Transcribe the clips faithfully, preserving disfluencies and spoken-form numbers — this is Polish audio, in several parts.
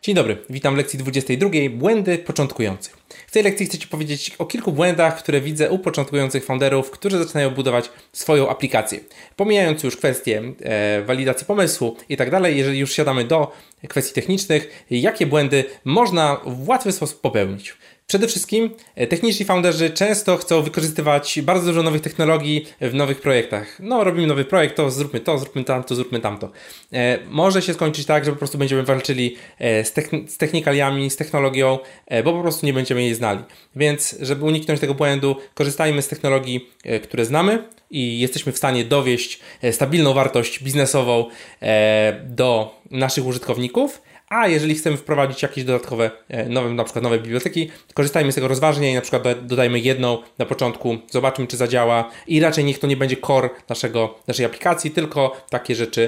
Dzień dobry, witam w lekcji dwudziestej drugiej. Błędy początkujących. W tej lekcji chcę Ci powiedzieć o kilku błędach, które widzę u początkujących founderów, którzy zaczynają budować swoją aplikację. Pomijając już kwestie e, walidacji pomysłu i tak dalej, jeżeli już siadamy do kwestii technicznych, jakie błędy można w łatwy sposób popełnić. Przede wszystkim techniczni founderzy często chcą wykorzystywać bardzo dużo nowych technologii w nowych projektach. No, robimy nowy projekt, to zróbmy to, zróbmy tamto, zróbmy tamto. E, może się skończyć tak, że po prostu będziemy walczyli e, z, techn- z technikaliami, z technologią, e, bo po prostu nie będziemy jej znali. Więc, żeby uniknąć tego błędu, korzystajmy z technologii, e, które znamy i jesteśmy w stanie dowieść e, stabilną wartość biznesową e, do naszych użytkowników. A jeżeli chcemy wprowadzić jakieś dodatkowe, nowe, na przykład nowe biblioteki, korzystajmy z tego rozważnie i na przykład dodajmy jedną na początku, zobaczmy czy zadziała i raczej niech to nie będzie core naszego, naszej aplikacji, tylko takie rzeczy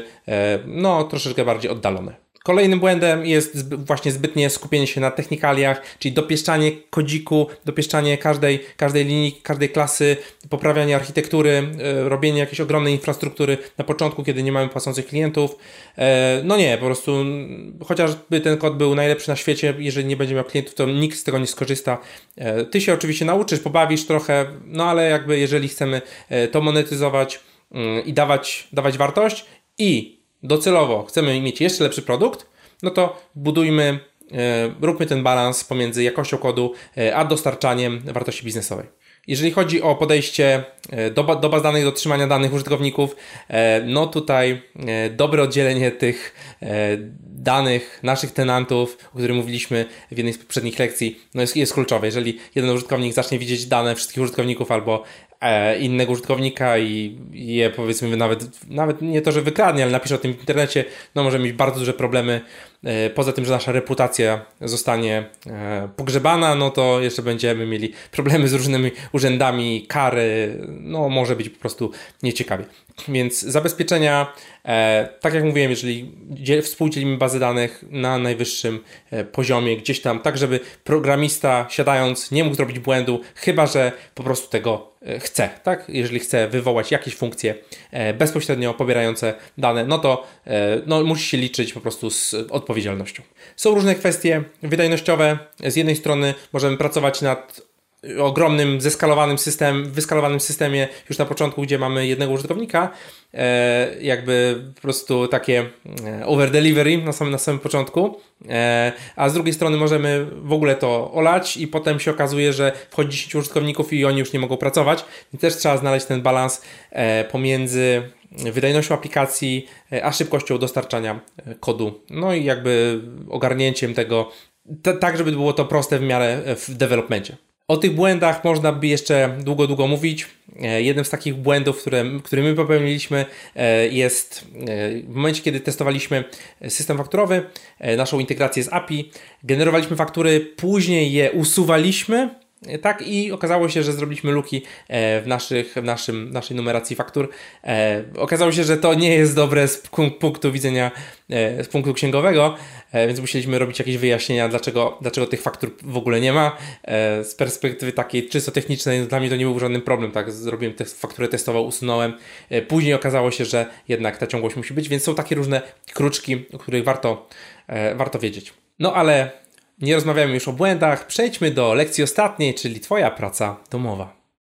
no troszeczkę bardziej oddalone. Kolejnym błędem jest właśnie zbytnie skupienie się na technikaliach, czyli dopieszczanie kodziku, dopieszczanie każdej, każdej linii, każdej klasy, poprawianie architektury, robienie jakiejś ogromnej infrastruktury na początku, kiedy nie mamy płacących klientów. No nie, po prostu chociażby ten kod był najlepszy na świecie, jeżeli nie będzie miał klientów, to nikt z tego nie skorzysta. Ty się oczywiście nauczysz, pobawisz trochę, no ale jakby jeżeli chcemy to monetyzować i dawać, dawać wartość i docelowo chcemy mieć jeszcze lepszy produkt, no to budujmy, e, róbmy ten balans pomiędzy jakością kodu, e, a dostarczaniem wartości biznesowej. Jeżeli chodzi o podejście do, do baz danych, do trzymania danych użytkowników, e, no tutaj e, dobre oddzielenie tych e, danych naszych tenantów, o których mówiliśmy w jednej z poprzednich lekcji, no jest, jest kluczowe. Jeżeli jeden użytkownik zacznie widzieć dane wszystkich użytkowników albo e, innego użytkownika i je powiedzmy nawet, nawet nie to, że wykradnie, ale napisze o tym w internecie, no może mieć bardzo duże problemy. E, poza tym, że nasza reputacja zostanie e, pogrzebana, no to jeszcze będziemy mieli problemy z różnymi urzędami, kary, no może być po prostu nieciekawie. Więc zabezpieczenia, e, tak jak mówiłem, jeżeli dziel, współdzielimy bazy danych na najwyższym e, poziomie, gdzieś tam, tak żeby programista siadając nie mógł zrobić błędu, chyba że po prostu tego e, chce, tak? Jeżeli chce wywołać jakieś funkcje e, bezpośrednio pobierające dane, no to e, no, musi się liczyć po prostu z odpowiedzialnością. Są różne kwestie wydajnościowe. Z jednej strony możemy pracować nad ogromnym, zeskalowanym systemem, wyskalowanym systemie już na początku, gdzie mamy jednego użytkownika, e, jakby po prostu takie over delivery na samym, na samym początku, e, a z drugiej strony możemy w ogóle to olać i potem się okazuje, że wchodzi dziesięć użytkowników i oni już nie mogą pracować. I też trzeba znaleźć ten balans e, pomiędzy wydajnością aplikacji, e, a szybkością dostarczania kodu. No i jakby ogarnięciem tego, t- tak żeby było to proste w miarę w developmencie. O tych błędach można by jeszcze długo, długo mówić. Jednym z takich błędów, które, które my popełniliśmy, jest w momencie, kiedy testowaliśmy system fakturowy, naszą integrację z A P I, generowaliśmy faktury, później je usuwaliśmy, tak, i okazało się, że zrobiliśmy luki w, naszych, w naszym, naszej numeracji faktur. E, okazało się, że to nie jest dobre z punktu widzenia, e, z punktu księgowego, e, więc musieliśmy robić jakieś wyjaśnienia, dlaczego, dlaczego tych faktur w ogóle nie ma. E, z perspektywy takiej czysto technicznej, dla mnie to nie był żaden problem, tak, zrobiłem te, fakturę testową, usunąłem. E, później okazało się, że jednak ta ciągłość musi być, więc są takie różne kruczki, o których warto, e, warto wiedzieć. No ale nie rozmawiamy już o błędach, przejdźmy do lekcji ostatniej, czyli Twoja praca domowa.